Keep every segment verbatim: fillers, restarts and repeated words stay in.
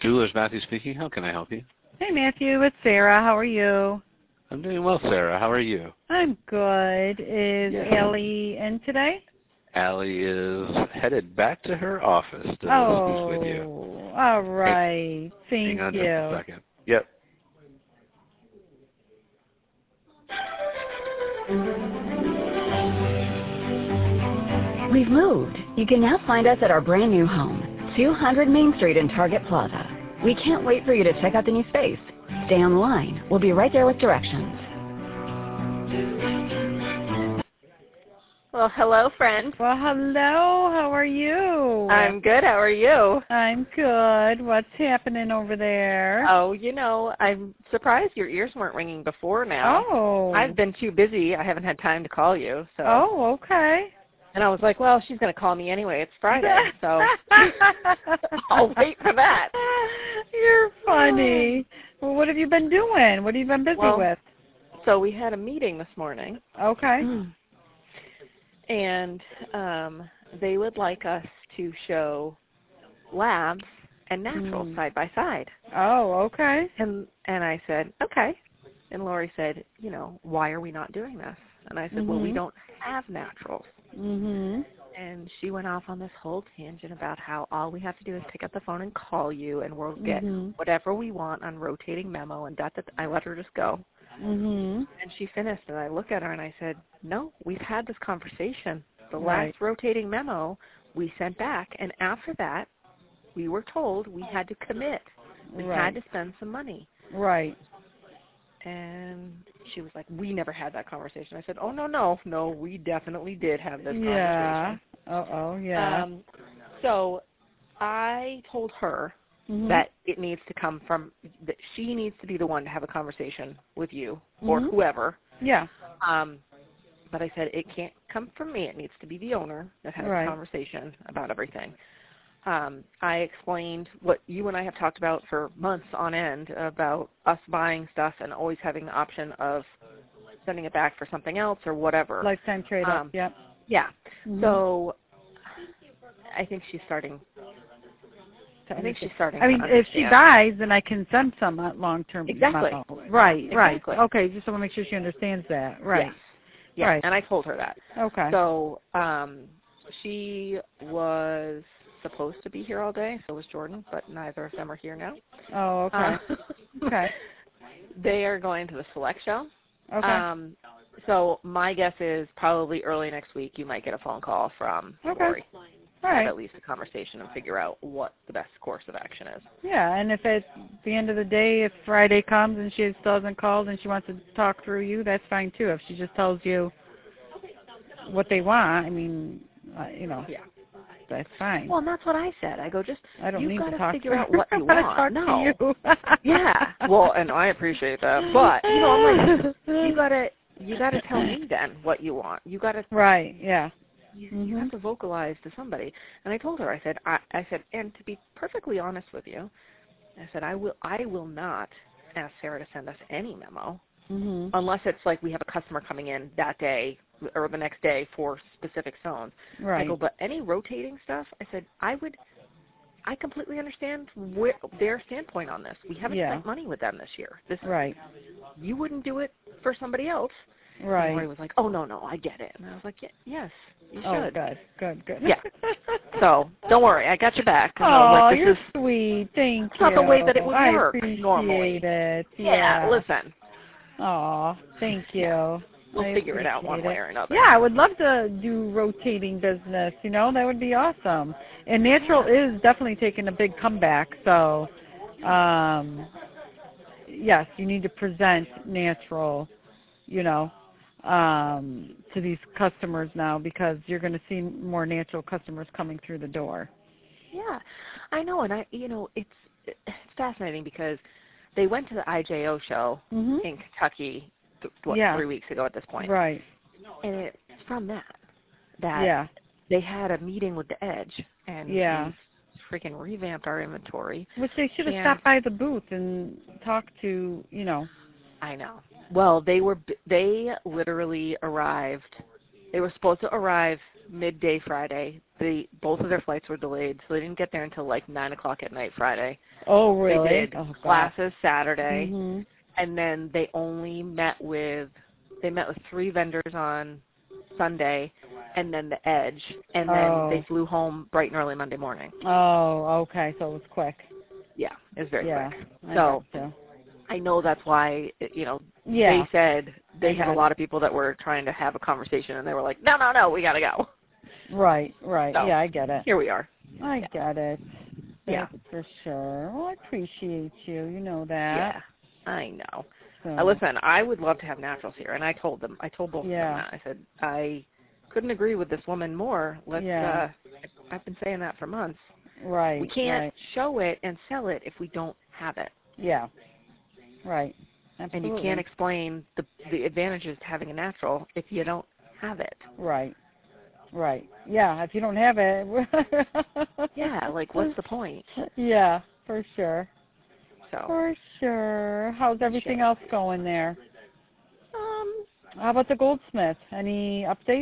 Jewelers, Matthew speaking. How can I help you? Hey, Matthew. It's Sarah. How are you? I'm doing well, Sarah. How are you? I'm good. Is Yes. Allie in today? Allie is headed back to her office to oh, speak with you. all right. Hang, Thank hang on you. just a second. Yep. We've moved. You can now find us at our brand new home, two hundred Main Street in Target Plaza. We can't wait for you to check out the new space. Stay on the line. We'll be right there with directions. Well, hello, friend. Well, hello. How are you? I'm good. How are you? I'm good. What's happening over there? Oh, you know, I'm surprised your ears weren't ringing before now. Oh. I've been too busy. I haven't had time to call you. So. Oh, okay. And I was like, well, she's going to call me anyway. It's Friday, so I'll wait for that. You're funny. Well, what have you been doing? What have you been busy well, with? So we had a meeting this morning. Okay. And um, they would like us to show labs and naturals Mm. side by side. Oh, okay. And and I said, okay. And Lori said, you know, why are we not doing this? And I said, Mm-hmm. well, we don't have naturals. Mhm. And she went off on this whole tangent about how all we have to do is pick up the phone and call you, and we'll get Mhm. whatever we want on rotating memo. And that, that I let her just go. Mhm. And she finished, and I looked at her and I said, no, we've had this conversation. The Right. last rotating memo we sent back, and after that, we were told we had to commit. We Right. had to spend some money. Right. And she was like, we never had that conversation. I said, oh, no, no, no, we definitely did have this Yeah. conversation. Uh-oh, yeah. Um, so I told her Mhm. that it needs to come from, that she needs to be the one to have a conversation with you or Mhm. whoever. Yeah. Um, but I said, it can't come from me. It needs to be the owner that has Right. a conversation about everything. Um, I explained what you and I have talked about for months on end about us buying stuff and always having the option of sending it back for something else or whatever. Lifetime trade-up, Um, yep. Yeah. Mhm. So I think she's starting I think she's starting I mean, to if she understand. dies, then I can send some long-term Exactly. memo. Right, Exactly. right. Okay, just want to make sure she understands that. Right. Yes. Yeah, Right. and I told her that. Okay. So um, she was supposed to be here all day, so was Jordan, but neither of them are here now. Oh, okay. Uh, okay. They are going to the Select Show. Okay. Um, so my guess is probably early next week you might get a phone call from Okay. Lori. All Have right. at least a conversation and figure out what the best course of action is. Yeah, and if at the end of the day, if Friday comes and she still hasn't called and she wants to talk through you, that's fine too. If she just tells you what they want, I mean, uh, you know, Yeah. that's fine. Well, and that's what I said. I go, just I don't you've need got to to talk figure to out what you I wanna want. talk no. to you. Yeah. Well, and I appreciate that, but you know, I'm like, you gotta, you gotta tell me then what you want. You gotta. Right. Yeah. You, Mm-hmm. you have to vocalize to somebody. And I told her, I said, I, I said, and to be perfectly honest with you, I said, I will, I will not ask Sarah to send us any memo Mm-hmm. unless it's like we have a customer coming in that day or the next day for specific zones. Right. I go, but any rotating stuff, I said, I would, I completely understand where, their standpoint on this. We haven't Yeah. spent money with them this year. This, Right. You wouldn't do it for somebody else. Right. And Lori was like, oh, no, no, I get it. And I was like, yeah, yes, you Oh, should. good, good, good. Yeah. So don't worry, I got your back. Oh, You know, like, this you're is, sweet. Thank it's you. not the way that it would I work appreciate normally. it. Yeah, Yeah. listen. Oh, thank you. Yeah. We'll I figure it out one appreciate way it. or another. Yeah, I would love to do rotating business. You know, that would be awesome. And natural Yeah. is definitely taking a big comeback. So, um, yes, you need to present natural, you know, um, to these customers now because you're going to see more natural customers coming through the door. Yeah, I know, and I, you know, it's it's fascinating because they went to the I J O show Mm-hmm. in Kentucky, th- what, Yeah. three weeks ago at this point, Right. and it's from that that Yeah. they had a meeting with the Edge, and Yeah. we freaking revamped our inventory. Which they should have And- stopped by the booth and talked to, you know. I know. Well, they were they literally arrived. They were supposed to arrive midday Friday. They both of their flights were delayed, so they didn't get there until like nine o'clock at night Friday. Oh, really? They did oh, classes Saturday, mm-hmm. and then they only met with they met with three vendors on Sunday, and then the Edge, and then oh. they flew home bright and early Monday morning. Oh, okay, so it was quick. Yeah, it was very yeah, quick. I So so. I know that's why, you know, yeah. they said they had a it. lot of people that were trying to have a conversation, and they were like, no, no, no, we got to go. Right, right. So, yeah, I get it. Here we are. I yeah. get it. Yeah. That's for sure. Well, I appreciate you. You know that. Yeah, I know. So. Uh, listen, I would love to have naturals here, and I told them, I told both yeah. of them that. I said, I couldn't agree with this woman more. Let's, yeah. uh, I've been saying that for months. Right. We can't right. show it and sell it if we don't have it. Yeah. Right. Absolutely. And you can't explain the the advantages to having a natural if you don't have it. Right. Right. Yeah, if you don't have it. yeah, like what's the point? Yeah, for sure. So. For sure. How's everything sure. else going there? Um. How about the Goldsmith? Any updates?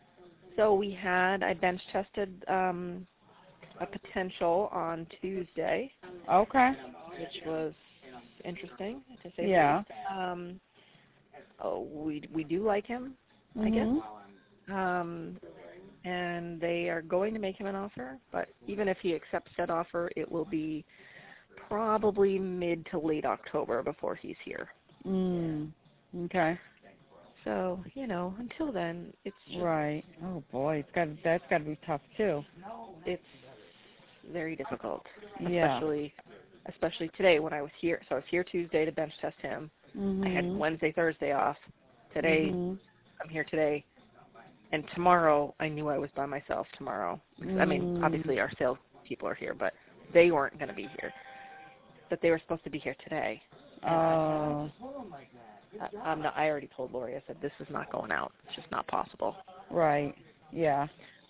So we had I bench tested um, a potential on Tuesday. Okay. Which was interesting to say yeah. the least. Um, oh, we we do like him, mm-hmm. I guess. Um, and they are going to make him an offer, but even if he accepts that offer, it will be probably mid to late October before he's here. Mm. Okay. So, you know, until then, it's just, right. Oh boy, it's got that's got to be tough too. It's very difficult, yeah. especially. Especially today when I was here. So I was here Tuesday to bench test him. Mm-hmm. I had Wednesday, Thursday off. Today, mm-hmm. I'm here today. And tomorrow, I knew I was by myself tomorrow. Mm-hmm. I mean, obviously our sales people are here, but they weren't going to be here. But they were supposed to be here today. Oh. I, I'm not, I already told Lori, I said, this is not going out. It's just not possible. Right. Yeah.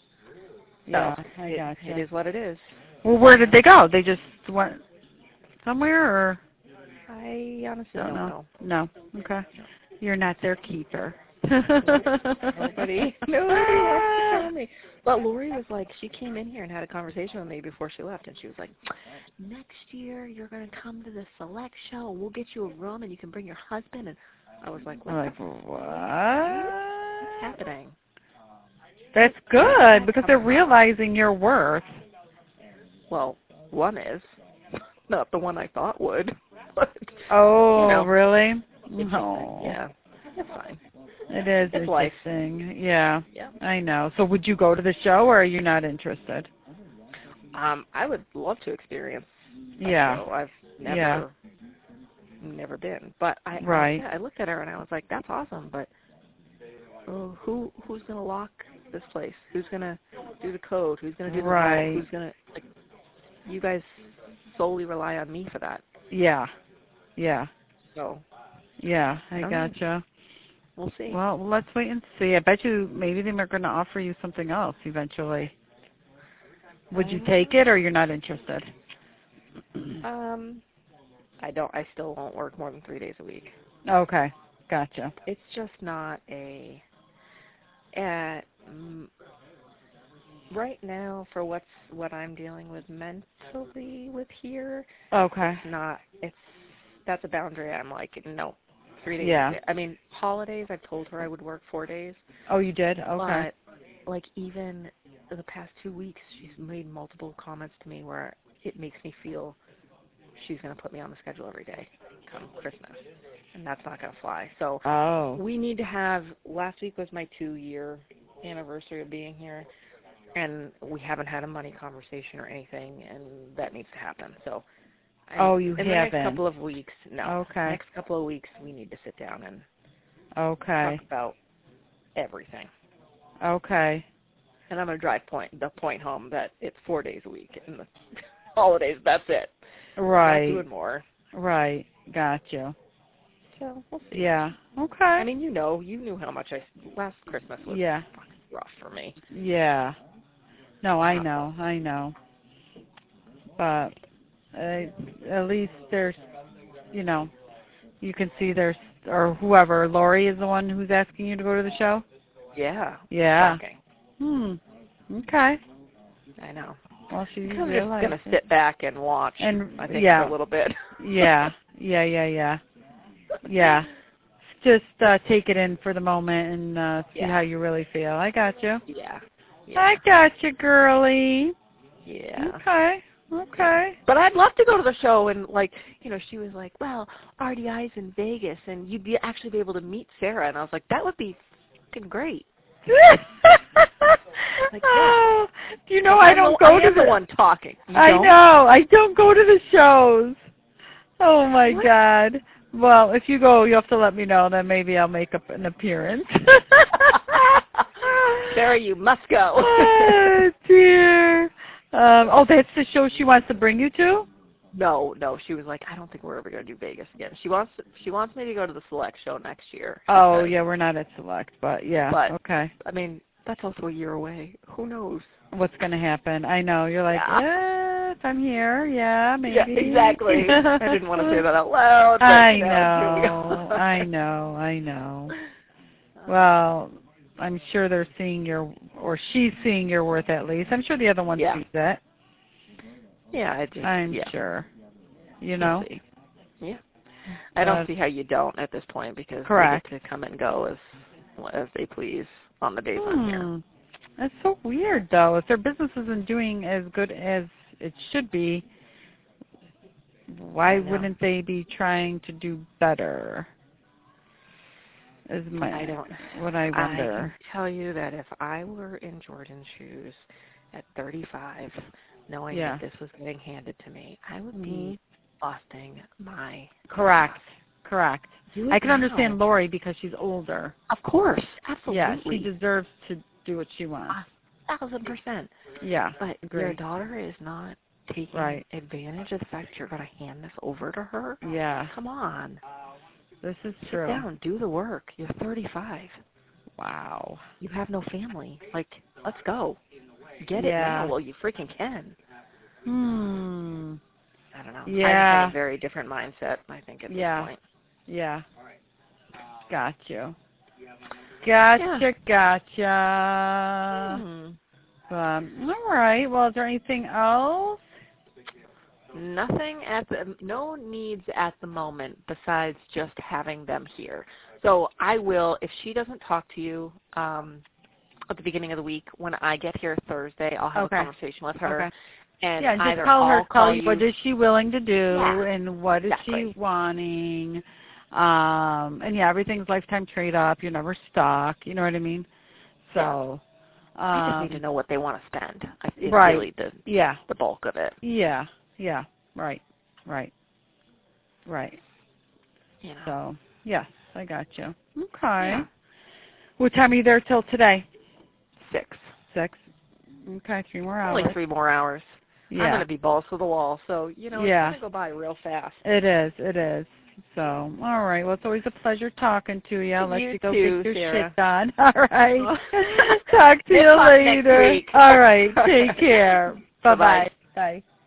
So yeah, I it, gotcha. it is what it is. Well, where did they go? They just went somewhere, or? I honestly don't, don't know. know. No. Okay. You're not their keeper. Nobody. Nobody wants to tell me. But Lori was like, she came in here and had a conversation with me before she left, and she was like, next year you're going to come to the Select show, and we'll get you a room, and you can bring your husband. And I was like, what? Like, what? What's happening? That's good, because they're realizing your worth. Well, one is. Not the one I thought would. But, oh, you know, really? No. Yeah, it's fine. It is it's interesting. Life. Yeah, yeah, I know. So would you go to the show, or are you not interested? Um, I would love to experience that yeah. show. I've never, yeah. never been. But I, right. I, I looked at her and I was like, that's awesome, but oh, who who's going to lock this place? Who's going to do the code? Who's going to do the right. vault? Who's going to, like, you guys solely rely on me for that. Yeah. Yeah. So. Yeah, I All gotcha. Right. We'll see. Well, let's wait and see. I bet you maybe they're going to offer you something else eventually. Would you take it, or you're not interested? Um, I don't. I still won't work more than three days a week. Okay, gotcha. It's just not a. Uh, mm, right now, for what's what I'm dealing with mentally with here. Okay. It's not. It's that's a boundary. I'm like, no, three days. Yeah. I mean, holidays. I've told her I would work four days. Oh, you did? Okay. But like even the past two weeks, she's made multiple comments to me where it makes me feel she's going to put me on the schedule every day come Christmas, and that's not going to fly. So oh. we need to have. Last week was my two-year anniversary of being here, and we haven't had a money conversation or anything, and that needs to happen. So. I, oh, you in haven't. In the next couple of weeks, no. Okay. Next couple of weeks, we need to sit down and okay. talk about everything. Okay. And I'm going to drive point the point home that it's four days a week. And the holidays, that's it. Right. Not doing more. Right. Gotcha. So we'll see. Yeah. Okay. I mean, you know, you knew how much I, last Christmas was yeah. fucking rough for me. Yeah. No, I know. I know. But uh, at least there's, you know, you can see there's, or whoever, Lori is the one who's asking you to go to the show? Yeah. Yeah. Shocking. Hmm. Okay. I know. Well, she I'm just realized going to it. sit back and watch, And, I think, yeah. for a little bit. yeah. Yeah, yeah, yeah. Yeah. Just uh, take it in for the moment and uh, see Yeah. how you really feel. I got you. Yeah. yeah. I got you, girlie. Yeah. Okay. Okay. But I'd love to go to the show and, like, you know, she was like, well, R D I's in Vegas and you'd be actually be able to meet Sarah. And I was like, that would be fucking great. Like, yeah. Oh, you know, I I don't know, go I to am the, the one talking. You I don't? know. I don't go to the shows. Oh, my What? God. Well, if you go, you have to let me know. Then maybe I'll make up an appearance. Sarah, you must go. Oh, dear. Um, oh, that's the show she wants to bring you to? No, no. She was like, I don't think we're ever going to do Vegas again. She wants she wants me to go to the Select show next year. Oh, said. yeah, we're not at Select, but yeah, But, okay. I mean, that's also a year away. Who knows? What's going to happen? I know. You're like, Yeah. yes, I'm here. Yeah, maybe. Yeah, exactly. I didn't want to say that out loud. But, I you know. know. I know. I know. Well, I'm sure they're seeing your, or she's seeing your worth at least. I'm sure the other one Yeah. sees it. Yeah, I just, I'm yeah. sure. You know? We'll see. Yeah. I don't Uh, see how you don't at this point because correct. they get to come and go as as they please on the days hmm. I'm here. That's so weird, though. If their business isn't doing as good as it should be, why wouldn't they be trying to do better? Is my I don't. what I wonder. I can tell you that if I were in Jordan's shoes at thirty-five, knowing Yeah. that this was getting handed to me, I would Mhm. be busting my. Correct. ass. Correct. Do it I can now. understand Lori because she's older. Of course, absolutely. Yeah, she deserves to do what she wants. A thousand percent. Yeah. But agree. your daughter is not taking Right. advantage of the fact you're going to hand this over to her. Yeah. Come on. This is Sit true. down. Do the work. You're thirty-five. Wow. You have no family. Like, let's go. Get it Yeah. now while you freaking can. Hmm. I don't know. Yeah. I have a very different mindset, I think, at Yeah. this point. Yeah. Got you. Gotcha, Yeah. gotcha. Hmm. Um, all right. Well, is there anything else? Nothing at the, no needs at the moment besides just having them here. So I will, if she doesn't talk to you um, at the beginning of the week, when I get here Thursday, I'll have Okay. a conversation with her. Okay. And Yeah, and just either tell her, I'll tell call you you, what is she willing to do, Yeah. and what is Exactly. she wanting. Um, and yeah, everything's lifetime trade up. You're never stuck. You know what I mean? So. Um, I just need to know what they want to spend. I- It's right. really the Yeah. the bulk of it. Yeah. Yeah. Right. Right. Right. You know. So, yes, I got you. Okay. Yeah. What time are you there till today? Six. Six. Okay, three more hours. Only three more hours. Yeah. I'm going to be balls to the wall, so, you know, Yeah. it's going to go by real fast. It is. It is. So, all right. Well, it's always a pleasure talking to you. I'll let You you go too, get your Sarah. shit done. All right. Talk to We'll you talk next later. week. All right. Take care. Bye-bye. Bye-bye. Bye.